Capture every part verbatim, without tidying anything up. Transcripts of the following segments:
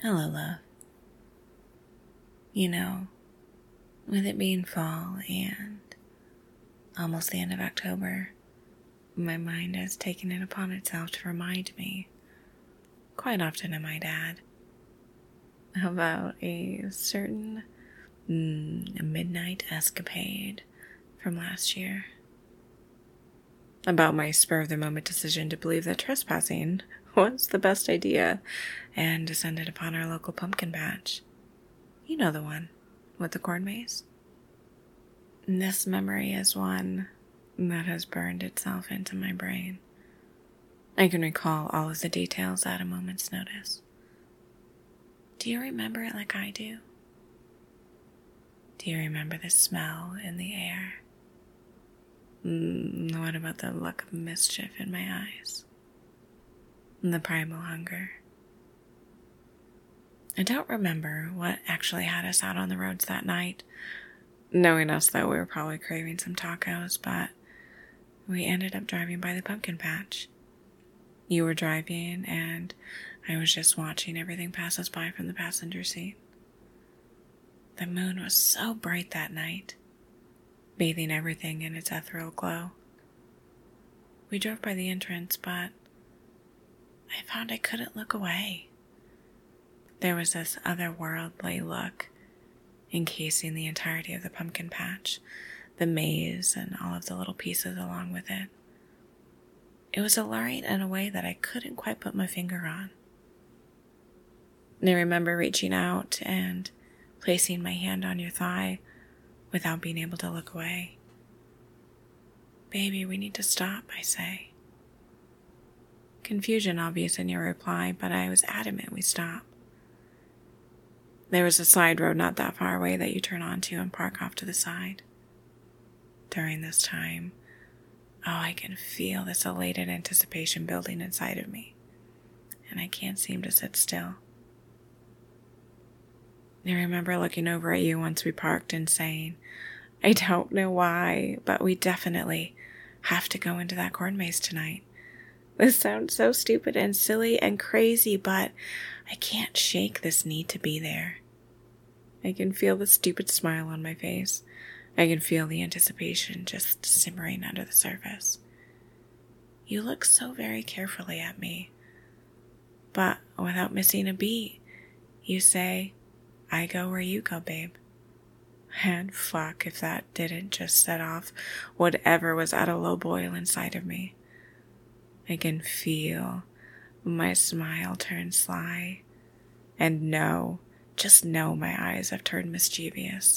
Hello, love. You know, with it being fall and almost the end of October, my mind has taken it upon itself to remind me, quite often I might add, about a certain mm, midnight escapade from last year. About my spur-of-the-moment decision to believe that trespassing was the best idea and descended upon our local pumpkin patch. You know the one with the corn maze. This memory is one that has burned itself into my brain. I can recall all of the details at a moment's notice. Do you remember it like I do? Do you remember the smell in the air? Mm, what about the look of mischief in my eyes? And the primal hunger? I don't remember what actually had us out on the roads that night, knowing us though we were probably craving some tacos, but we ended up driving by the pumpkin patch. You were driving, and I was just watching everything pass us by from the passenger seat. The moon was so bright that night, bathing everything in its ethereal glow. We drove by the entrance, but I found I couldn't look away. There was this otherworldly look encasing the entirety of the pumpkin patch, the maze, and all of the little pieces along with it. It was alluring in a way that I couldn't quite put my finger on. And I remember reaching out and placing my hand on your thigh without being able to look away. Baby, we need to stop, I say. Confusion obvious in your reply, but I was adamant we stop. There was a side road not that far away that you turn onto and park off to the side. During this time, oh, I can feel this elated anticipation building inside of me, and I can't seem to sit still. I remember looking over at you once we parked and saying, I don't know why, but we definitely have to go into that corn maze tonight. This sounds so stupid and silly and crazy, but I can't shake this need to be there. I can feel the stupid smile on my face. I can feel the anticipation just simmering under the surface. You look so very carefully at me, but without missing a beat, you say, I go where you go, babe. And fuck if that didn't just set off whatever was at a low boil inside of me. I can feel my smile turn sly, and know, just know my eyes have turned mischievous.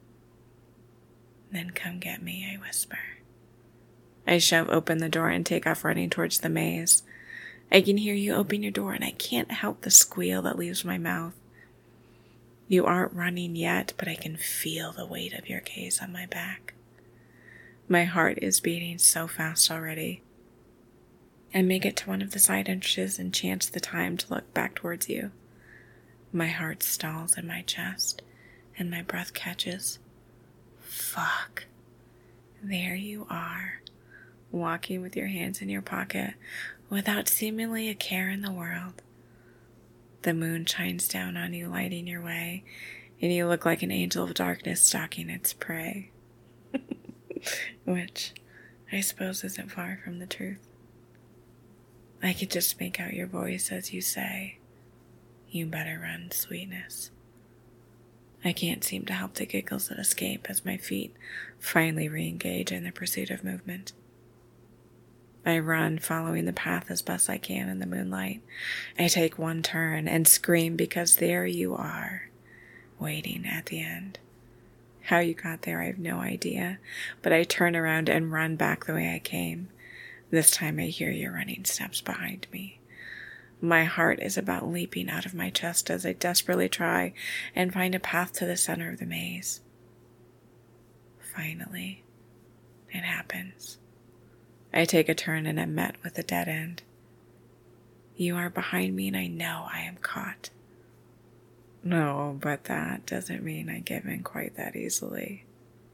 Then come get me, I whisper. I shove open the door and take off running towards the maze. I can hear you open your door, and I can't help the squeal that leaves my mouth. You aren't running yet, but I can feel the weight of your gaze on my back. My heart is beating so fast already. I make it to one of the side entrances and chance the time to look back towards you. My heart stalls in my chest, and my breath catches. Fuck. There you are, walking with your hands in your pocket, without seemingly a care in the world. The moon shines down on you, lighting your way, and you look like an angel of darkness stalking its prey. Which, I suppose, isn't far from the truth. I could just make out your voice as you say, you better run, sweetness. I can't seem to help the giggles that escape as my feet finally re-engage in the pursuit of movement. I run, following the path as best I can in the moonlight. I take one turn and scream because there you are, waiting at the end. How you got there, I have no idea, but I turn around and run back the way I came. This time I hear your running steps behind me. My heart is about leaping out of my chest as I desperately try and find a path to the center of the maze. Finally, it happens. I take a turn and am met with a dead end. You are behind me and I know I am caught. No, but that doesn't mean I give in quite that easily.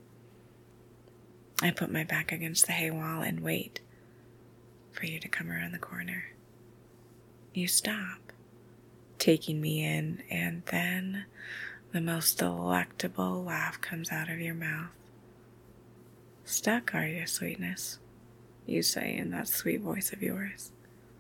I put my back against the hay wall and wait for you to come around the corner. You stop, taking me in, and then the most delectable laugh comes out of your mouth. Stuck, are you, sweetness? You say in that sweet voice of yours.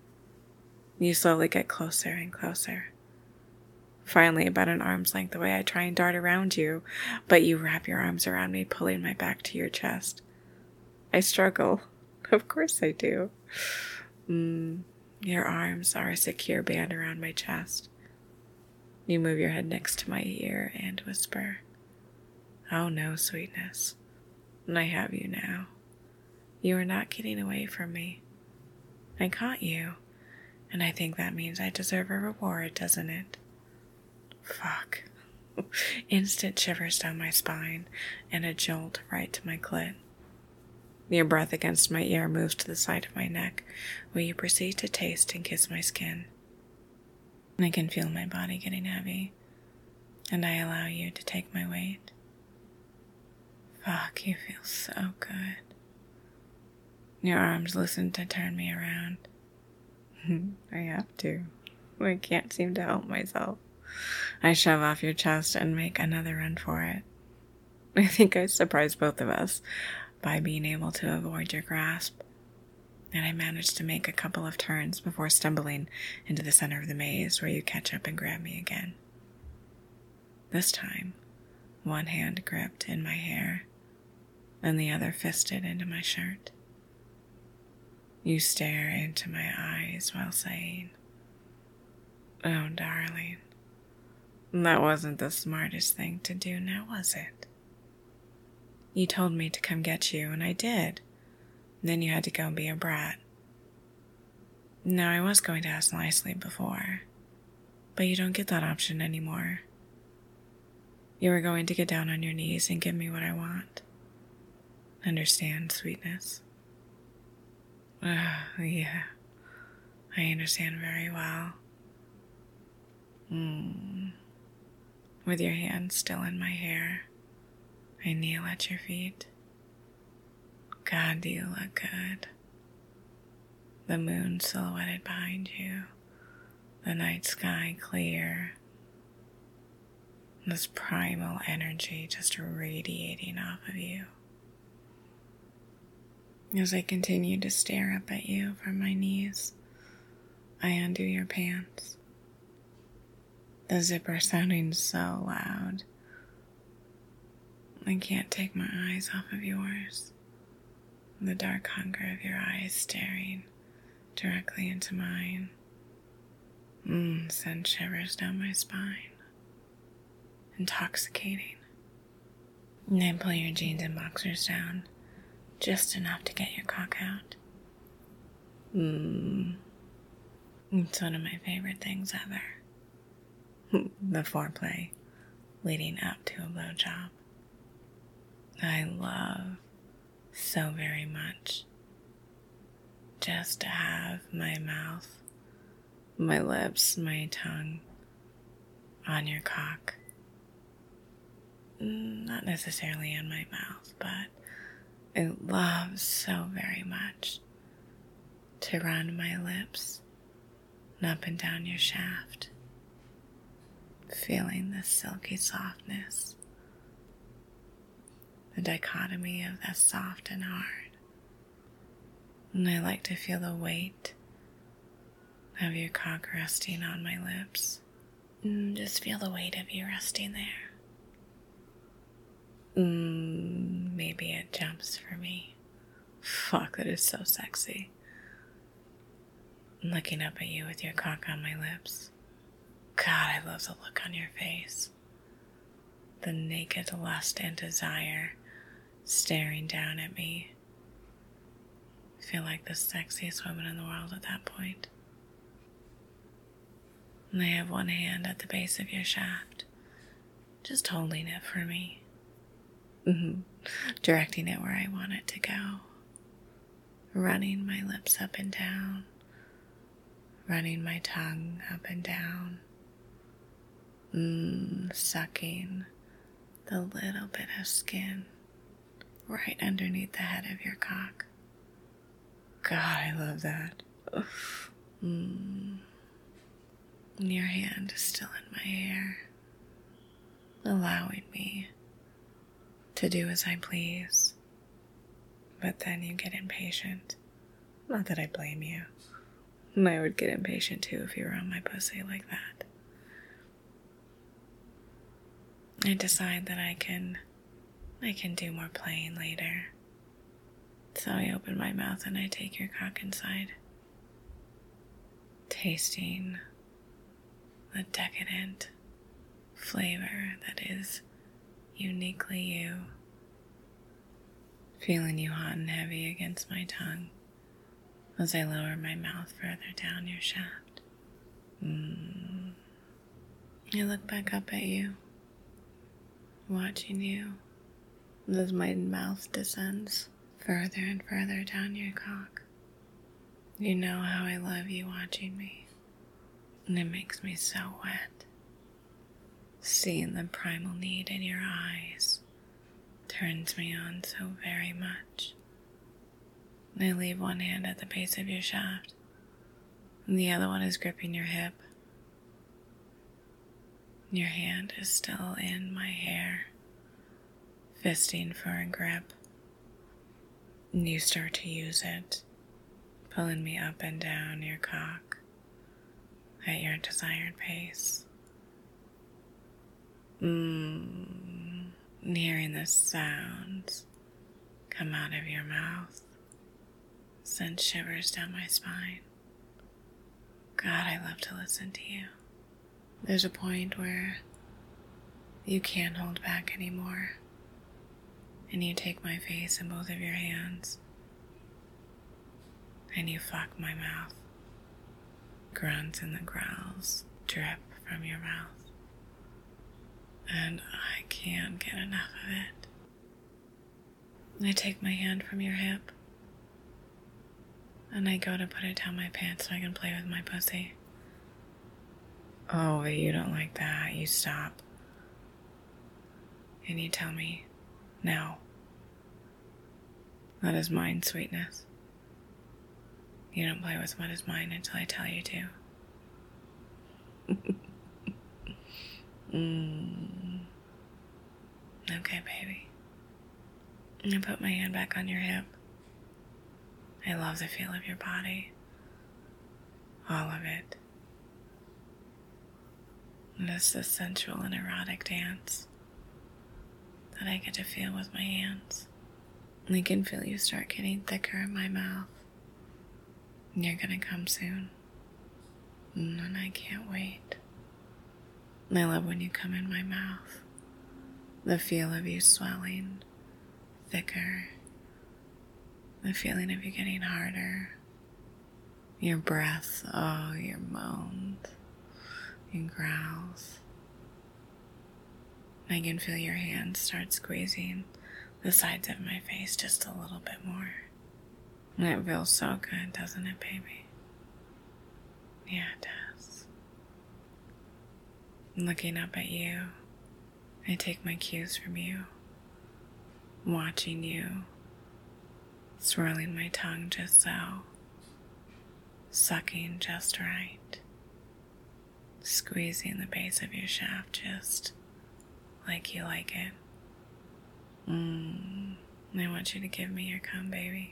You slowly get closer and closer. Finally, about an arm's length away, I try and dart around you, but you wrap your arms around me, pulling my back to your chest. I struggle. Of course I do. Mm, your arms are a secure band around my chest. You move your head next to my ear and whisper, "Oh no, sweetness. I have you now. You are not getting away from me. I caught you, and I think that means I deserve a reward, doesn't it?" Fuck. Instant shivers down my spine and a jolt right to my clit. Your breath against my ear moves to the side of my neck, where you proceed to taste and kiss my skin. I can feel my body getting heavy, and I allow you to take my weight. Fuck, you feel so good. Your arms loosen to turn me around. I have to. I can't seem to help myself. I shove off your chest and make another run for it. I think I surprised both of us by being able to avoid your grasp, and I managed to make a couple of turns before stumbling into the center of the maze where you catch up and grab me again. This time, one hand gripped in my hair and the other fisted into my shirt. You stare into my eyes while saying, "Oh, darling, that wasn't the smartest thing to do, now was it? You told me to come get you, and I did. Then you had to go and be a brat. Now, I was going to ask nicely before, but you don't get that option anymore. You were going to get down on your knees and give me what I want. Understand, sweetness?" Oh, yeah, I understand very well. Mm. With your hand still in my hair, I kneel at your feet. God, do you look good. The moon silhouetted behind you, the night sky clear, this primal energy just radiating off of you. As I continue to stare up at you from my knees, I undo your pants. The zipper sounding so loud. I can't take my eyes off of yours. The dark hunger of your eyes staring directly into mine. Mmm, sends shivers down my spine. Intoxicating. And I pull your jeans and boxers down, just enough to get your cock out. Mmm. It's one of my favorite things ever. The foreplay leading up to a blowjob. I love so very much just to have my mouth, my lips, my tongue on your cock. Not necessarily in my mouth, but I love so very much to run my lips up and down your shaft, feeling the silky softness, the dichotomy of the soft and hard. And I like to feel the weight of your cock resting on my lips. And just feel the weight of you resting there. Mm, maybe it jumps for me. Fuck, that is so sexy. Looking up at you with your cock on my lips. God, I love the look on your face. The naked lust and desire staring down at me. I feel like the sexiest woman in the world at that point. And I have one hand at the base of your shaft, just holding it for me. Mm-hmm. Directing it where I want it to go. Running my lips up and down. Running my tongue up and down. Mmm, sucking the little bit of skin right underneath the head of your cock. God, I love that. Mmm. And your hand is still in my hair, allowing me to do as I please. But then you get impatient. Not that I blame you. And I would get impatient too if you were on my pussy like that. I decide that I can, I can do more playing later. So I open my mouth and I take your cock inside, tasting the decadent flavor that is uniquely you, feeling you hot and heavy against my tongue as I lower my mouth further down your shaft. Mm. I look back up at you, watching you as my mouth descends further and further down your cock. You know how I love you watching me, and it makes me so wet. Seeing the primal need in your eyes turns me on so very much. I leave one hand at the base of your shaft, and the other one is gripping your hip. Your hand is still in my hair, fisting for a grip. And you start to use it, pulling me up and down your cock at your desired pace. Mmm, hearing the sounds come out of your mouth sends shivers down my spine. God, I love to listen to you. There's a point where you can't hold back anymore, and you take my face in both of your hands, and you fuck my mouth. Grunts and the growls drip from your mouth, and I can't get enough of it. I take my hand from your hip, and I go to put it down my pants so I can play with my pussy. Oh, but you don't like that. You stop. And you tell me, no. That is mine, sweetness. You don't play with what is mine until I tell you to. mm. Okay, baby. I put my hand back on your hip. I love the feel of your body. All of it. And it's this sensual and erotic dance that I get to feel with my hands. And I can feel you start getting thicker in my mouth. And you're gonna come soon. And I can't wait. And I love when you come in my mouth. The feel of you swelling thicker. The feeling of you getting harder. Your breath, oh, your moans, your growls. I can feel your hands start squeezing the sides of my face just a little bit more. And it feels so good, doesn't it, baby? Yeah, it does. Looking up at you, I take my cues from you, watching you, swirling my tongue just so, sucking just right, squeezing the base of your shaft just like you like it. Mmm, I want you to give me your cum, baby.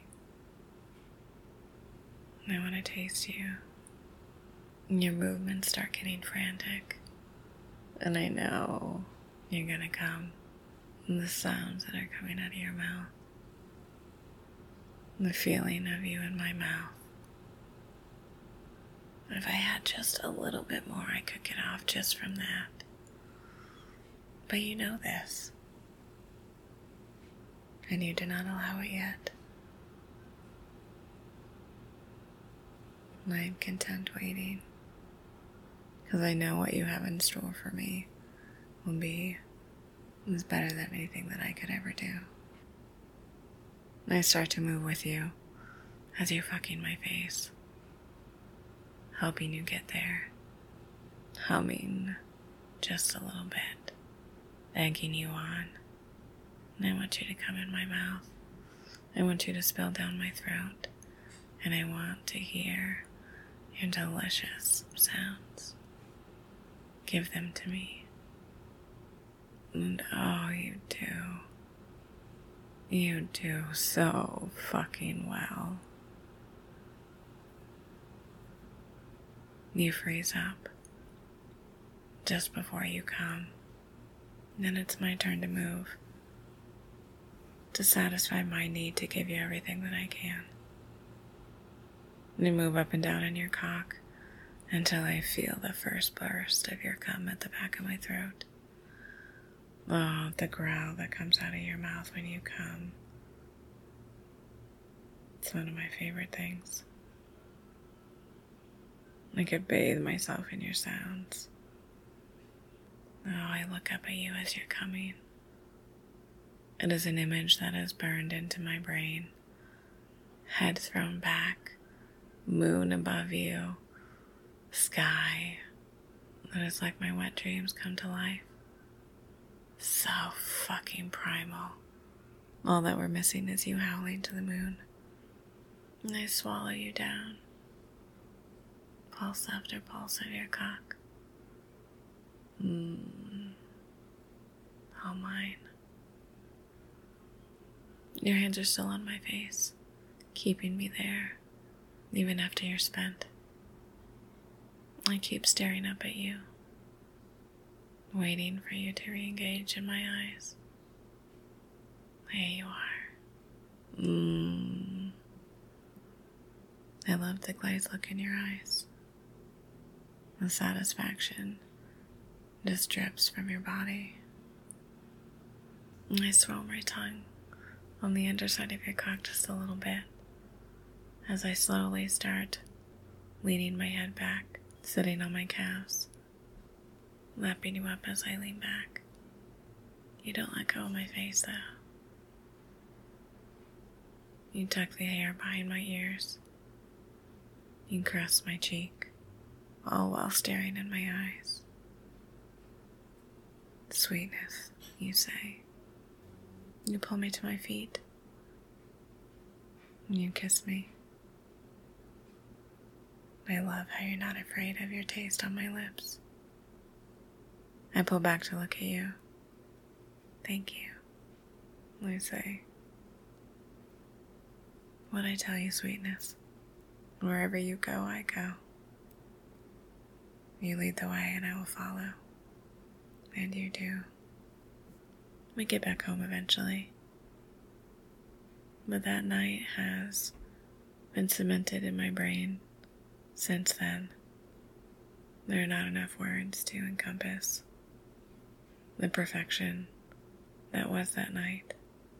I want to taste you. And your movements start getting frantic. And I know you're gonna come. And the sounds that are coming out of your mouth. The feeling of you in my mouth. If I had just a little bit more, I could get off just from that. But you know this. And you do not allow it yet. And I am content waiting. Because I know what you have in store for me will be is better than anything that I could ever do. And I start to move with you as you're fucking my face, helping you get there, humming just a little bit, egging you on. And I want you to come in my mouth. I want you to spill down my throat, and I want to hear your delicious sounds. give them to me. And oh, you do. You do so fucking well. You freeze up just before you come. Then it's my turn to move, to satisfy my need to give you everything that I can. You move up and down in your cock until I feel the first burst of your cum at the back of my throat. Oh, the growl that comes out of your mouth when you come. It's one of my favorite things. I could bathe myself in your sounds. Oh, I look up at you as you're coming. It is an image that is burned into my brain. Head thrown back, moon above you, sky. That is like my wet dreams come to life. So fucking primal. All that we're missing is you howling to the moon. And I swallow you down. Pulse after pulse of your cock. Mmm. All mine. Your hands are still on my face, keeping me there, even after you're spent. I keep staring up at you, waiting for you to re-engage in my eyes. There you are. Mmm. I love the glazed look in your eyes. The satisfaction just drips from your body. I swirl my tongue on the underside of your cock just a little bit as I slowly start leaning my head back, sitting on my calves, lapping you up as I lean back. You don't let go of my face though. You tuck the hair behind my ears. You caress my cheek, all while staring in my eyes. Sweetness, you say. You pull me to my feet. You kiss me. I love how you're not afraid of your taste on my lips. I pull back to look at you. Thank you, I say. What I tell you, sweetness. Wherever you go, I go. You lead the way and I will follow. And you do. We get back home eventually. But that night has been cemented in my brain since then. There are not enough words to encompass the perfection that was that night.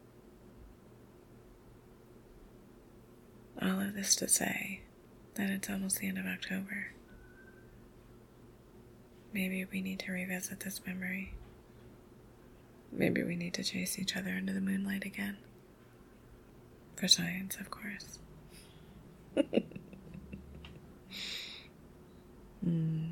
All of this to say that it's almost the end of October. Maybe we need to revisit this memory. Maybe we need to chase each other into the moonlight again. For science, of course. mm.